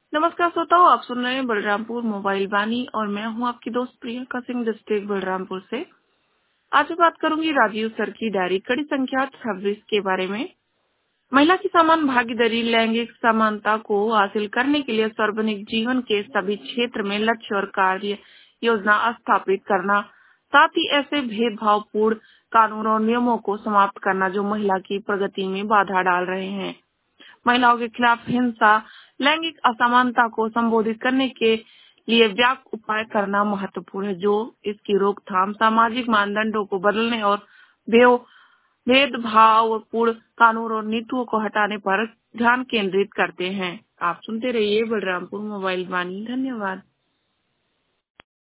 नमस्कार श्रोताओ, आप सुन रहे हैं बलरामपुर मोबाइल वाणी और मैं हूं आपकी दोस्त प्रियंका सिंह, डिस्ट्रिक्ट बलरामपुर से। आज मैं बात करूंगी राजीव सर की डायरी कड़ी संख्या 26 के बारे में। महिला की समान भागीदारी, लैंगिक समानता को हासिल करने के लिए सार्वजनिक जीवन के सभी क्षेत्र में लक्ष्य और कार्य योजना स्थापित करना, साथ ही ऐसे भेदभावपूर्ण कानून और नियमों को समाप्त करना जो महिला की प्रगति में बाधा डाल रहे हैं। महिलाओं के खिलाफ हिंसा, लैंगिक असमानता को संबोधित करने के लिए व्यापक उपाय करना महत्वपूर्ण है, जो इसकी रोकथाम, सामाजिक मानदंडों को बदलने और भेदभावपूर्ण कानून और नीतियों को हटाने पर ध्यान केंद्रित करते हैं। आप सुनते रहिए बलरामपुर मोबाइल वाणी। धन्यवाद।